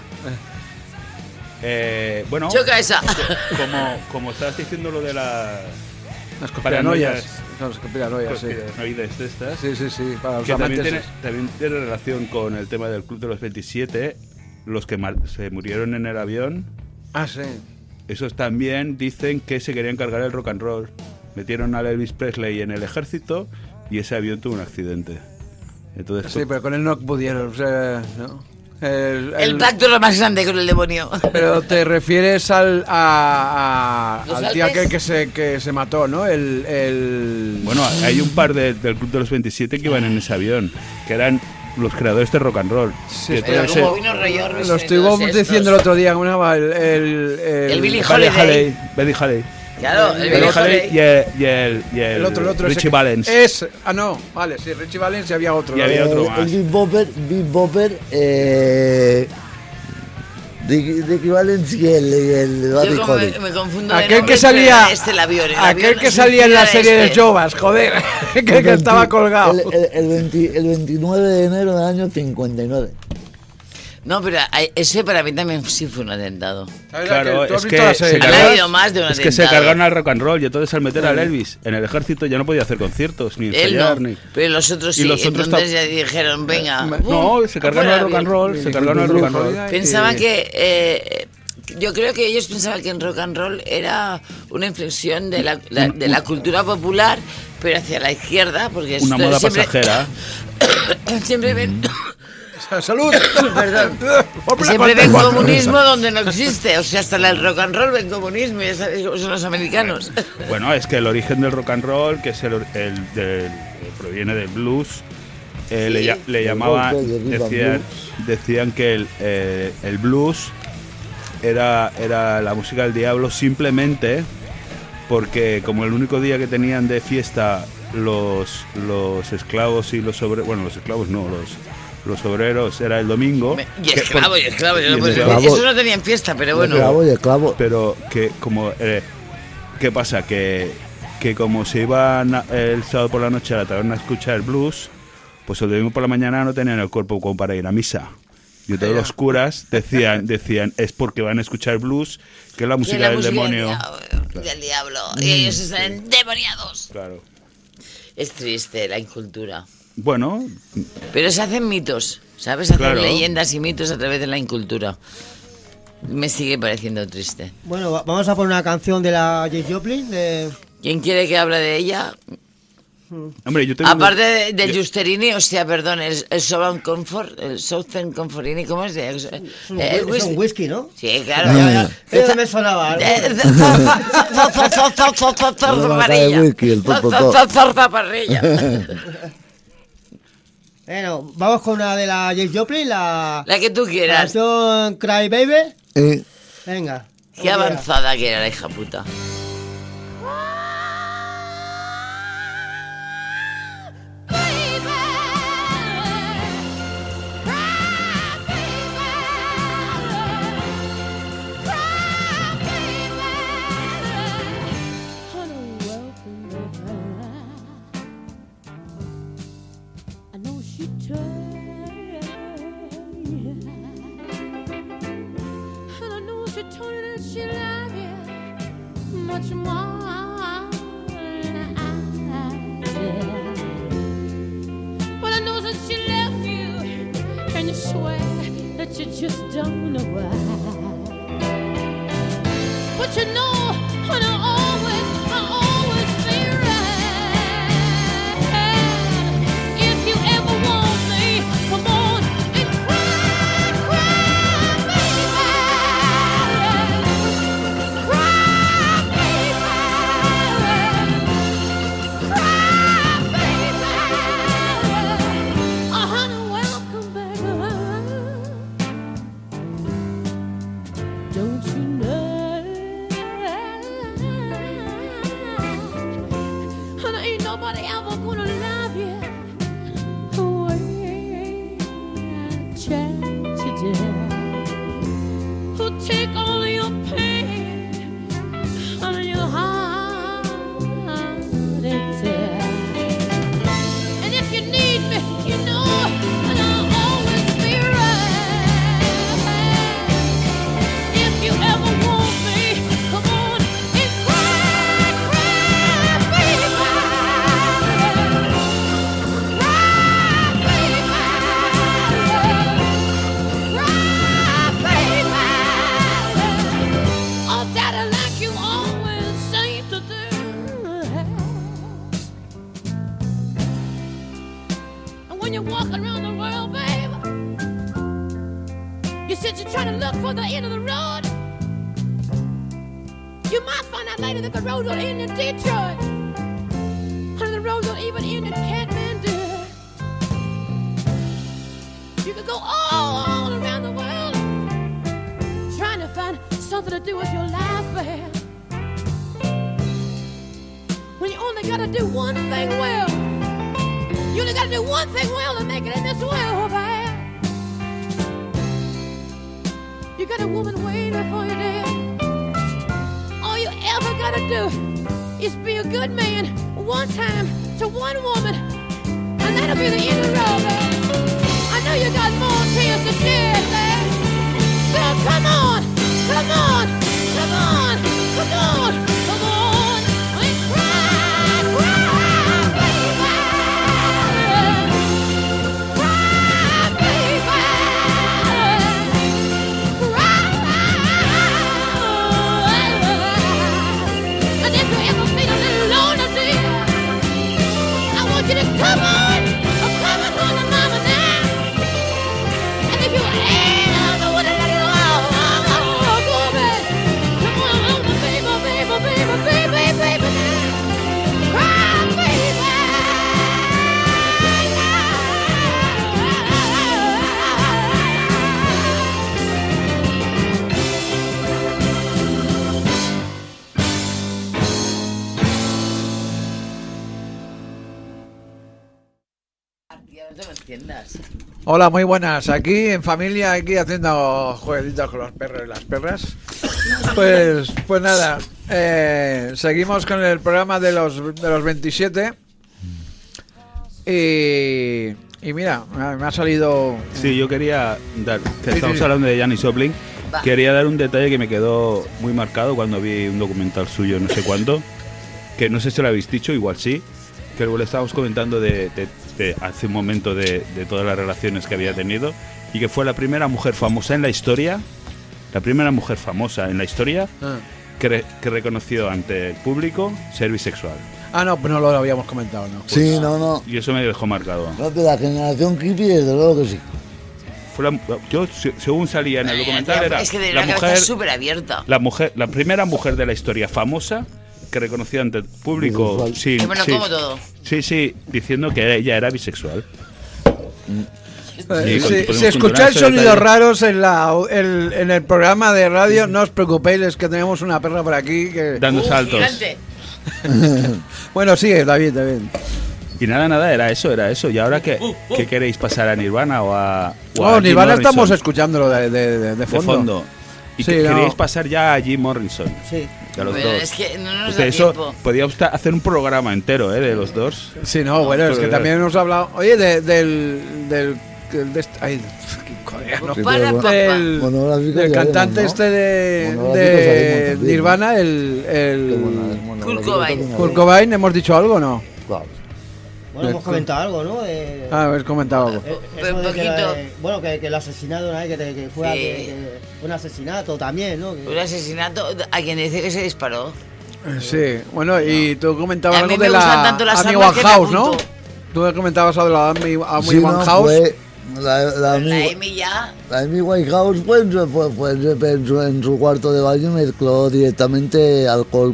Bueno, Choca esa. como estabas diciendo lo de las Las conspiranoias. paranoias, Las conspiranoias, sí. conspiranoides de estas, Sí, sí, sí. Para los que también amantes. también tiene relación con el tema del Club de los 27, los que se murieron en el avión, Ah, sí. esos también dicen que se querían cargar el rock and roll. Metieron a Elvis Presley en el ejército y ese avión tuvo un accidente. Entonces, Sí, pero con él no pudieron. O sea, ¿no? El pacto es lo más grande con el demonio. Pero te refieres al ¿Los tío Alpes? aquel que se mató, ¿no? bueno, hay un par del Club de los 27 que iban en ese avión, que eran los creadores de rock and roll. Sí, Y Pero entonces, como vino Ray Orbison Lo y estuvimos todos diciendo el estos. otro día, ¿cómo se llama? El Billy Buddy Holiday. Buddy Holly. Claro, el Buddy Billy Holly Holiday. y el otro ese Richie que- Valens. No, vale, sí, Richie Valens y había otro. Y ¿no? había otro más. El Big Bopper, Ricky Valens y el Buddy Yo como Holly. me confundo de Aquel nombre, que salía, pero este el avión, el aquel avión que es salía en la mentira serie de este. Jovas, joder, que estaba colgado. El 29 de enero del año 59. No, pero ese para mí también sí fue un atentado. ¿Sabes Claro, aquel? ¿Tú has es visto que la serie? se Han cargaron- habido más de un Es que se atentado. cargaron al rock and roll y entonces al meter a Elvis en el ejército ya no podía hacer conciertos ni Él ensayar no, ni... pero los otros Y sí. los otros Entonces ya dijeron, venga. No, se cargaron al rock and roll, se cargaron al rock and roll. Pensaban que... yo creo que ellos pensaban que en rock and roll era una inflexión de la cultura popular, pero hacia la izquierda, porque Una esto moda siempre- pasajera. siempre ven... ¡Salud! Perdón. Por Siempre ven cuatro. comunismo donde no existe. O sea, hasta en el rock and roll ven comunismo, ya sabéis cómo son los americanos. Bueno, es que el origen del rock and roll, que es proviene del blues, le llamaban, golpe de Viva decían que el blues era la música del diablo simplemente porque como el único día que tenían de fiesta los esclavos y los obreros, bueno, los esclavos no, los obreros era el domingo. Y esclavo, yo no y puedo decir. esclavo. Eso no tenían fiesta, pero bueno. Esclavo y esclavo. Pero que como ¿qué pasa? Que como se iban el sábado por la noche a la taberna a escuchar blues, pues el domingo por la mañana no tenían el cuerpo como para ir a misa. Y todos los curas decían es porque van a escuchar blues, que es la Que música la del música demonio. del diablo. Y ellos están endemoniados. Claro. Es triste la incultura. Bueno, Pero se hacen mitos, ¿sabes? Hacen Claro. leyendas y mitos a través de la incultura. Me sigue pareciendo triste. Bueno, vamos a poner una canción de la Janis Joplin. ¿Quién quiere que hable de ella? Hombre, yo tengo... Aparte del Justerini, hostia, perdón, el Southern Comfort, ¿cómo es? Es un whisky, ¿no? Sí, claro. Eso me sonaba. Zarzaparrilla. Bueno, vamos con una de la Janis Joplin, la que tú quieras. canción Cry Baby. Venga. Qué avanzada que era la hija puta. Much more than I did. But I know that she left you, and you swear that you just don't know why. But you know, and I always be right. If you ever want me, come on and cry, cry, baby. Cry. Nobody ever gonna love you the way I tried to do. Who'll take all your pain on your heart and tear. And if you need me, you know that I'll always be right. If you ever want me, come on and cry, cry, baby. Walking around the world, babe. You said you're trying to look for the end of the road. You might find out later that the road will end in Detroit. And the road will even end in Kathmandu. You could go all around the world trying to find something to do with your life, babe. When you only gotta do one thing well. You only gotta do one thing well to make it in this world, babe. You got a woman waiting for you there. All you ever gotta do is be a good man one time to one woman, and that'll be the end of the road, babe. I know you got more tears to shed, babe. So come on, come on, come on, come on, come on, and cry, cry. Come on, come on, home to mama now. And if you ain't the one that let it all, come on, home to baby now. Cry, baby. No me entiendas. Hola, muy buenas. Aquí en familia, aquí haciendo jueguitos con los perros y las perras. Pues nada, seguimos con el programa de los 27. Y mira, me ha salido... Sí, yo quería dar, que estamos hablando de Janis Joplin, quería dar un detalle que me quedó muy marcado cuando vi un documental suyo, no sé cuánto, que no sé si lo habéis dicho, igual sí, que luego le estábamos comentando de hace un momento de todas las relaciones que había tenido, y que fue la primera mujer famosa en la historia, que reconoció ante el público ser bisexual. Ah, no, pues no lo habíamos comentado, ¿no? Sí, no. Y eso me dejó marcado. No, de la generación hippie, desde luego que sí. Fue yo, según salía en el documental, era Es que de la una cabeza mujer, súper abierta. la primera mujer de la historia famosa que reconocía ante el público Bisexual. Bueno, como todo. Sí, diciendo que ella era bisexual. Si podemos escucháis continuar ese sonidos detalle. raros en el programa de radio, no os preocupéis, es que tenemos una perra por aquí que... Dando saltos. Gigante. Bueno, sigue, David. Y nada, era eso. ¿Y ahora qué queréis pasar a Nirvana o a No, Jim Nirvana Morrison? estamos escuchándolo de De fondo. fondo. ¿Y Sí, que no. queréis pasar ya a Jim Morrison? Sí. A los Pero dos. es que no nos Usted, da eso tiempo. podía usted hacer un programa entero, de los dos. Sí, no, bueno, es que pero- también hemos hablado... Oye, ay, qué coreano. Sí, Para, pero papá. monográfico Del ya cantante haremos, ¿no? este Monográfico de haremos también, Nirvana, Qué el buena, Kurt Cobain. Kurt Cobain, ¿hemos dicho algo o no? Claro. Bueno, hemos comentado algo, ¿no? Ah, habéis comentado algo. Eso Un de que poquito. bueno, que el asesinato, ¿no? que fue Sí. que fue un asesinato también, ¿no? Un asesinato a quien dice que se disparó. Sí, bueno, y tú comentabas A mí algo me de gustan la tanto las Amy armas que me Winehouse, ¿no? apunto. Tú comentabas algo de la Amy Sí, no, Winehouse. fue la La Amy Amy ya. Winehouse fue en su cuarto de baño y mezcló directamente alcohol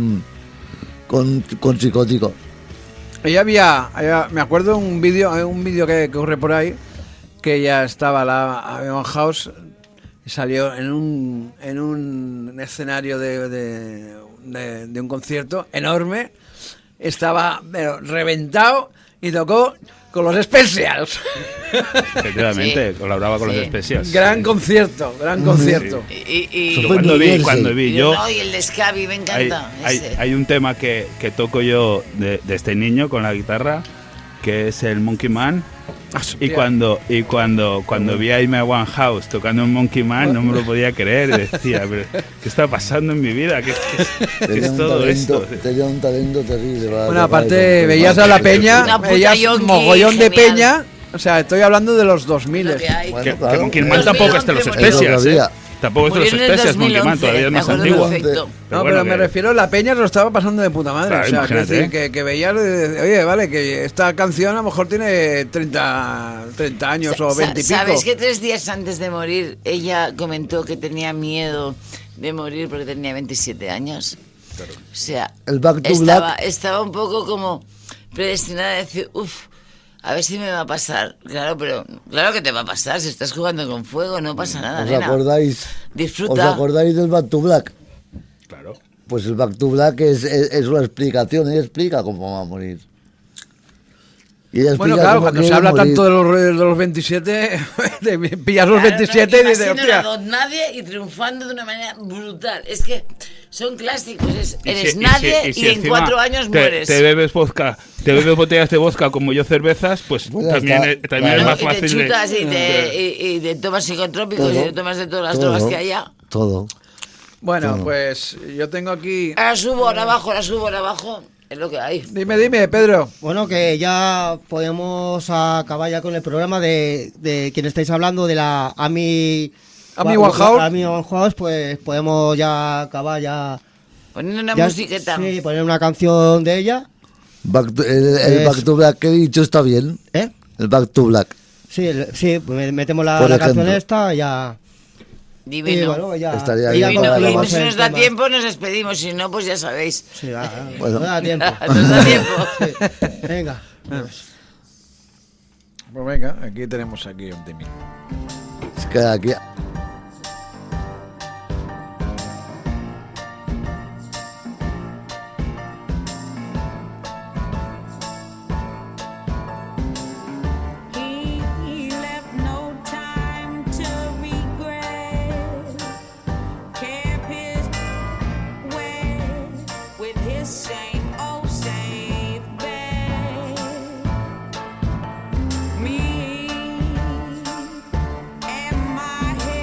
con psicótico. Ella me acuerdo un vídeo que corre por ahí, que ella estaba la Amy Winehouse y salió en un escenario de un concierto enorme, estaba pero reventado y tocó con los Specials. Efectivamente, Sí. colaboraba con Sí. los Specials. Gran concierto. Y Eso fue Cuando New vi, Jersey. cuando vi yo, no, y el de Scabby me encanta. ese. hay un tema que toco yo de este niño con la guitarra, que es el Monkey Man. Y cuando vi a Amy Winehouse tocando un Monkey Man, no me lo podía creer. Y decía, pero, ¿qué está pasando en mi vida? ¿Qué Tenía es un todo talento, esto? tenía un talento terrible. Bueno, aparte veías a la peña, Una puta veías yonki mogollón de genial. peña. O sea, estoy hablando de los 2000. Lo que hay. Bueno, Que claro. Monkey Man Los tampoco es de los 2011 Specials, murió. Tampoco es de los Murió en el Specials, Monkey Man, 2011, todavía es me más acuerdo antiguo. perfecto. No, bueno, pero me que- refiero, la peña se lo estaba pasando de puta madre. Claro, o sea, imagínate. quiero decir, que veías, oye, vale, que esta canción a lo mejor tiene 30 años o 20 y pico. ¿Sabes que 3 días antes de morir ella comentó que tenía miedo de morir porque tenía 27 años? O sea, El Back to Black. estaba un poco como predestinada a decir, uff, a ver si me va a pasar. Claro, pero claro que te va a pasar. Si estás jugando con fuego, no pasa nada, ¿Os nena. acordáis? Disfruta. ¿Os acordáis del Back to Black? Claro. Pues el Back to Black es una explicación, ella explica cómo va a morir. Y ella Bueno, explica claro, cómo cuando se quiere habla morir. tanto de los 27, te pillas los Claro, 27 y no, dices, siendo hostia. una don nadie y triunfando de una manera brutal. Es que son clásicos. Eres si- nadie y, si en encima 4 años te, mueres. Te bebes vodka, te bebes botellas de vodka como yo cervezas, pues Pues ya también, está. también es Claro. más y te fácil de... chutas y te tomas psicotrópicos y Todo. te tomas de todas las Todo. drogas que haya. Todo. Bueno, pues yo tengo aquí... Ahora subo, ahora bajo, ahora subo, ahora bajo. Es lo que hay. Dime, Pedro. Bueno, que ya podemos acabar ya con el programa de quien estáis hablando, de la Amy Winehouse. Amy Winehouse, pues podemos ya acabar ya. Poniendo una ya- musiqueta. Sí, poner una canción de ella. El Es- Back to Black que he dicho está bien. ¿Eh? El Back to Black. Sí, sí, pues metemos la Por canción ejemplo. esta ya. Y Divino. bueno, ya. Estaría y ya bien Divino. para Y acabar. si nos da tema. tiempo, nos despedimos. Si no, pues ya sabéis. Sí, Bueno. no da tiempo. Nos da tiempo. Sí, venga. Pues venga, aquí tenemos aquí un timing. Es que aquí... He left no time to regret. Kept his way with his same old safe bet. Me and my head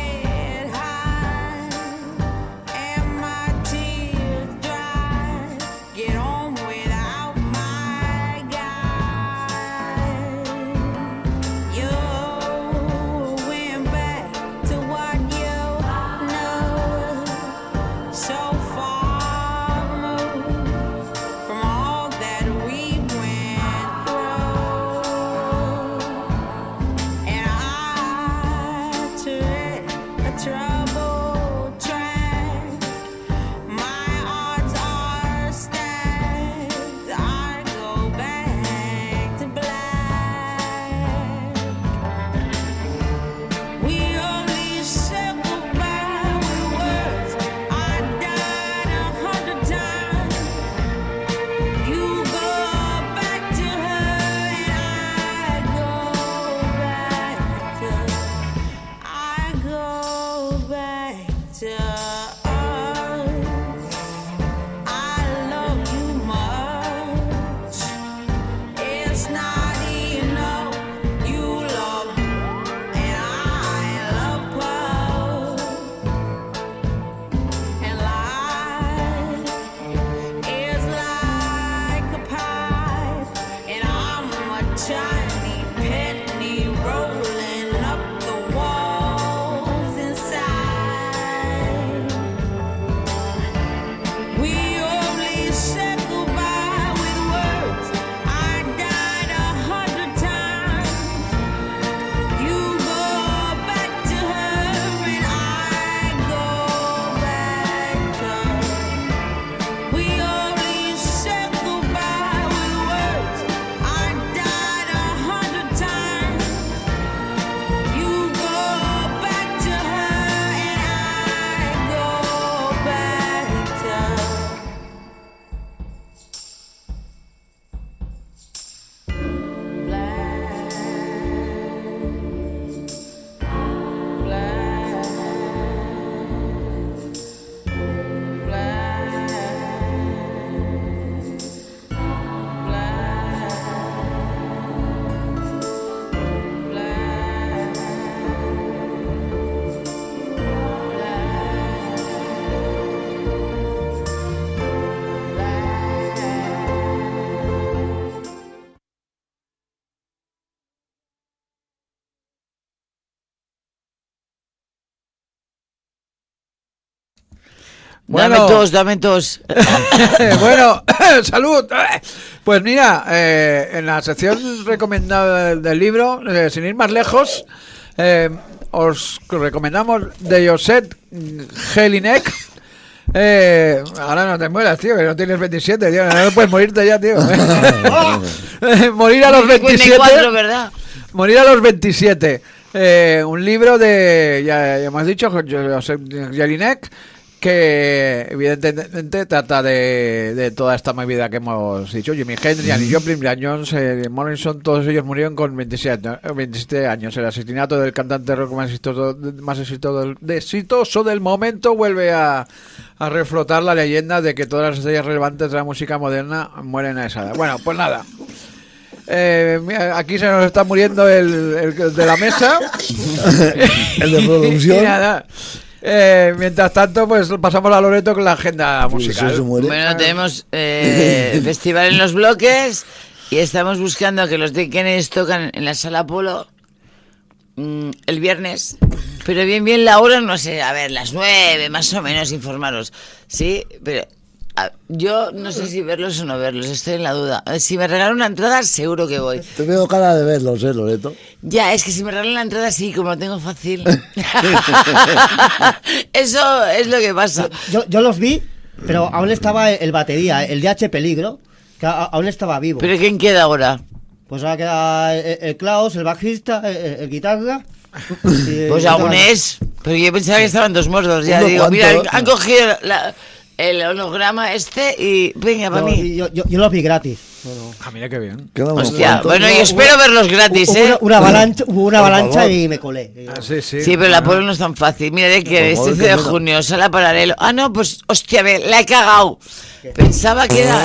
Bueno. Dame tos. Bueno, salud. Pues mira, en la sección recomendada del libro, sin ir más lejos, os recomendamos de Josep Jelinek. Ahora no te mueras, tío, que no tienes 27, tío, no puedes morirte ya, tío. Morir a los 27. 54, ¿verdad? Morir a los 27. Un libro de, ya hemos dicho, Josep Jelinek, que evidentemente trata de toda esta movida que hemos dicho. Jimi Hendrix, Janis Joplin, Brian Jones, Morrison, todos ellos murieron con 27 años. El asesinato del cantante rock más exitoso del momento vuelve a reflotar la leyenda de que todas las estrellas relevantes de la música moderna mueren a esa edad. Bueno, pues nada. Aquí se nos está muriendo el de la mesa. El de producción. Y nada. Mientras tanto, pues pasamos a Loreto con la agenda musical. Bueno, tenemos festival en los bloques y estamos buscando que los de Kennedy tocan en la Sala Polo el viernes. Pero bien la hora, no sé, a ver, las 9, más o menos, informaros. Sí, pero yo no sé si verlos o no verlos, estoy en la duda. Si me regalan una entrada, seguro que voy. Te veo cara de verlos, Loreto. Ya, es que si me regalan la entrada, sí, como lo tengo fácil. Eso es lo que pasa. Yo los vi, pero aún estaba el batería, el DH Peligro, que aún estaba vivo. ¿Pero quién queda ahora? Pues ahora queda el Klaus, el bajista, el guitarra. Pues aún es. Pero yo pensaba que estaban dos muertos. Ya digo, mira, han cogido el holograma y venga, para mí. Yo los vi gratis. Bueno. Mira qué bien. Hostia, bueno, yo espero verlos gratis, Hubo una avalancha y me colé. Sí, pero la Polo no es tan fácil. Mira, de que este 13 de junio, Sala Paralelo. Ah, no, pues, hostia, la he cagado. Pensaba que era...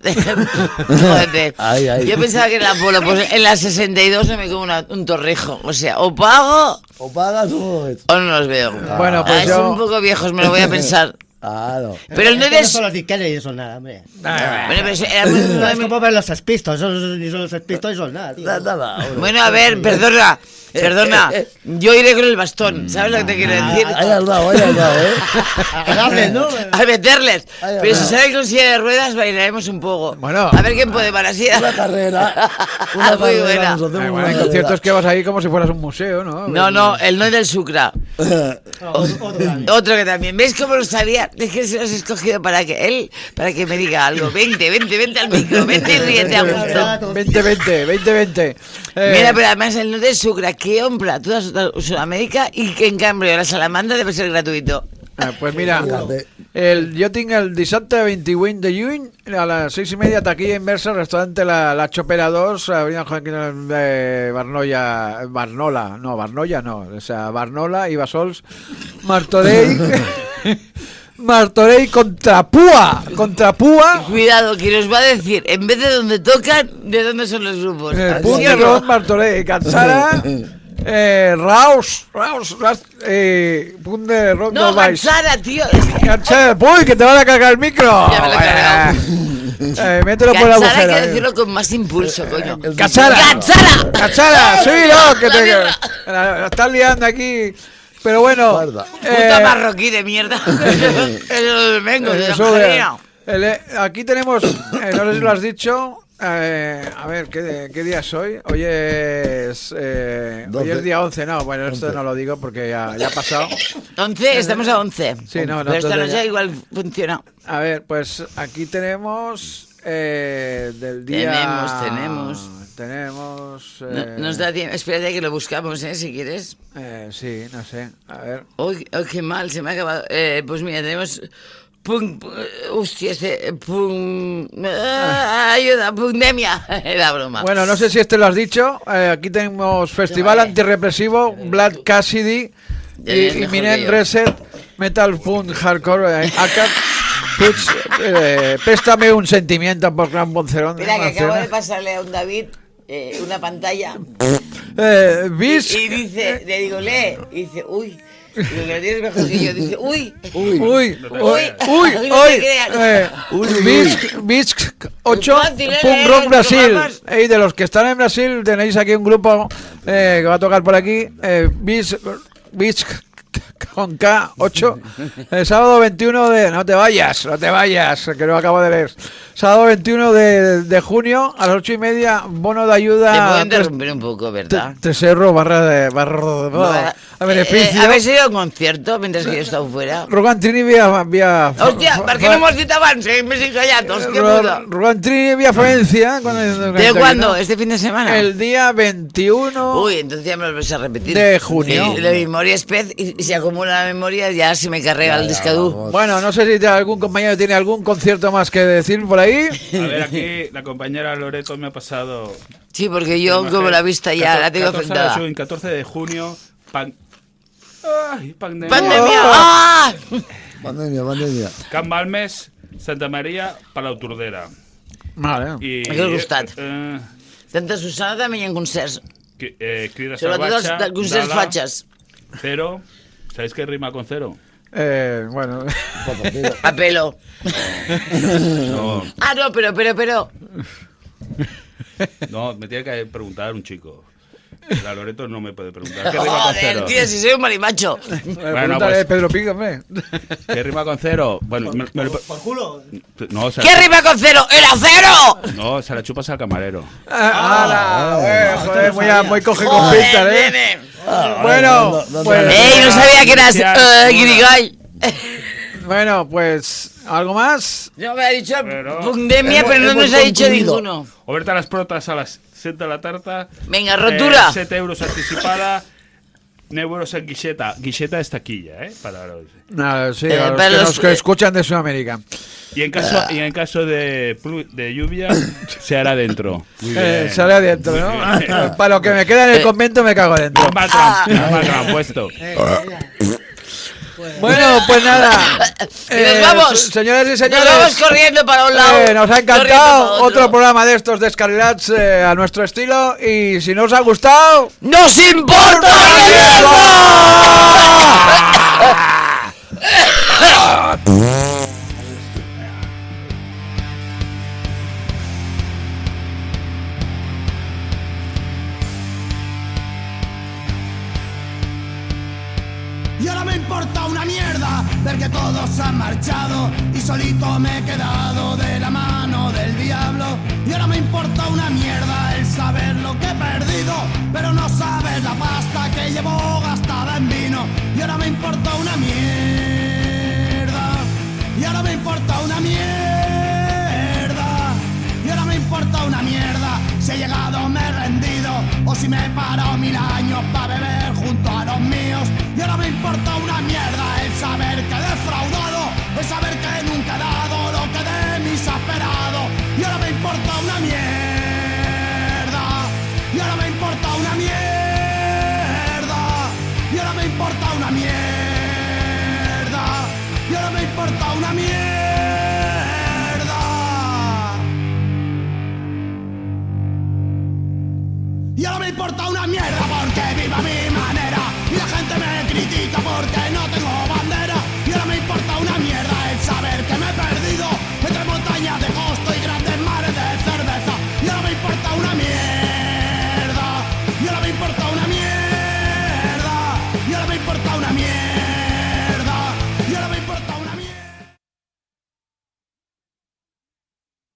Yo pensaba que era la Polo. Pues en la 62 me como un torrejo. O sea, o pago... O pagas o no los veo. Bueno, pues son un poco viejos, me lo voy a pensar. Claro. Pero el no no son los Disqueles y son nada, hombre. Bueno, pero es como ver los Sex-Pistols, ni son los Sex-Pistols y son nada, tío. Bueno, a ver, perdona. Yo iré con el bastón, ¿sabes lo que te quiero decir? Ahí al lado, A darles, ¿no? A meterles. Pero si sale con silla de ruedas, bailaremos un poco. Bueno. A ver quién puede para así. Una carrera. Muy buena. Bueno, hay conciertos que vas ahí como si fueras un museo, ¿no? No, el no es del Sucra. Otro que también. ¿Ves cómo lo sabía? Es que se los he escogido para que me diga algo. Vente al micro, vente y ríete a gusto. 20. Mira, pero además el no del Sucra, que compra toda Sudamérica y que en cambio la Salamandra debe ser gratuito. Pues mira, Jo tinc el dissabte 28 de juny a les 6:30, taquilla inversa, restaurante La Chopera 2, avenida Joaquín de Barnola, o sea, Barnola y Basols, Martorell contra Púa. Cuidado, que nos va a decir, en vez de dónde tocan, de dónde son los grupos. Punt ¿Sí de o no? Ron, Martorell, Cansara, Raus, punt de rock No, del Baix. Gansara, tío. Cansara, uy, que te van a cargar el micro. Ya me lo he cargado. Mételo por la Gansara hay agujera. que decirlo con más impulso, coño. Cansara. ¡Gansara! Cachara, subilo, que te mierda. la estás liando aquí. Pero bueno, Guarda. Puta marroquí de mierda. Eso vengo, de sube. la Aquí tenemos, no sé si lo has dicho, a ver, ¿qué día es hoy? Hoy es día 11, no, bueno, esto 11. no lo digo porque ya ha pasado. 11, estamos a 11. Sí, no, Pero esta entonces noche ya. igual funciona. A ver, pues aquí tenemos del día... Tenemos... Nos da tiempo. Espérate que lo buscamos, si quieres. sí, no sé, a ver... Uy, qué mal, se me ha acabado. Pues mira, tenemos... hostia, ayuda, pandemia. Era broma. Bueno, no sé si lo has dicho. Aquí tenemos Festival Vale. Antirrepresivo, Vlad Cassidy Ya y eres mejor Imminent que yo. Reset, Metal Punk Hardcore, ACAP. Préstame un sentimiento por Gran Boncerón. Mira, que acabo de pasarle a un David una pantalla Bis, y dice, le digo, lee, y dice, uy. Digo, que lo tienes mejor que yo. Dice, uy. uy, No te creas. Bis 8, Fácil, Punk Rock Brasil. programas. De los que están en Brasil, tenéis aquí un grupo que va a tocar por aquí. Bis con K8, el sábado 21 de... No te vayas, que no acabo de leer. Sábado 21 de junio a las 8:30, bono de Te ayuda... puedo interrumpir un poco, ¿verdad? Teserro, barra a beneficio. ¿Habéis ido a un concierto mientras que yo he estado fuera? Rogantrini via... Hostia, ¿por qué no hemos citado antes? Me sigo callando, hostia puta. Rogantrini via Florencia. ¿De cuándo? ¿Este fin de semana? El día 21 Uy, entonces ya me lo vas a repetir. de junio. La memoria es pez y se acumula la memoria, ya se me carga el discadú. Bueno, no sé si algún compañero tiene algún concierto más que decir por ahí. A ver, aquí la compañera Loreto me ha pasado. Sí, porque yo imagen. como la vista ya la tengo 14 afectada. de 14 de junio, pandemia. ¡Pandemia! Oh. ¡Ah! Pandemia. Can Balmes, Santa María, Palautordera. Vale. I, M'ha gustat. Santa Susana també hi ha concerts. Crida Sobretot els Salvatge, concerts Dala, fatxes. Cero. ¿Sabéis qué rima con cero? Bueno. A pelo. No, Ah, no, pero. no, me tiene que preguntar un chico. La Loreto no me puede preguntar. ¿Qué rima con Joder, cero? tío, si soy un marimacho. Pregúntale pues- a Pedro Pígame. ¿Qué rima con cero? Bueno, Por culo. no, ¿Qué rima con cero? ¡El acero! No, se la chupas al camarero. Joder, muy coge con Joder, pinta, nene. Bueno, pues, ¡Ey, no sabía que eras Guirigay! bueno, pues, ¿algo más? No me ha dicho Pero- pandemia, pero no hemos nos ha dicho concluido. ninguno. Oberta las protas a las 7 de la tarta. Venga, rotura. 7 euros anticipada. 9 euros en guixeta. Guixeta es taquilla, ¿eh? Para los... Nada, sí, Para a los que los nos que escuchan de Sudamérica. Y en caso de lluvia, se hará dentro. Muy bien. Sale adentro, Muy ¿no? bien. Para lo que me queda en el convento me cago dentro. Más puesto. Bueno, pues nada. Y nos vamos. Señores y Nos señores. vamos corriendo para un lado. Nos ha corriendo para encantado otro. otro programa de estos descarrilats a nuestro estilo. Y si no os ha gustado, ¡Nos importa Y ahora me importa una mierda ver que todos han marchado y solito me he quedado de la mano del diablo. Y ahora me importa una mierda el saber lo que he perdido, pero no sabes la pasta que llevo gastada en vino. Y ahora me importa una mierda. Y ahora me importa una mierda. Y ahora me importa una mierda si he llegado, me he rendido, o si me he parado 1000 años para beber junto a los míos. Y ahora me importa una mierda el saber que he defraudado, el saber una mierda. Y ahora me importa una mierda porque vivo a mi manera. Y la gente me critica porque no tengo bandera. Y ahora me importa una mierda el saber que me he perdido entre montañas de costo y grandes mares de cerveza. Y ahora me importa una mierda. Y ahora me importa una mierda.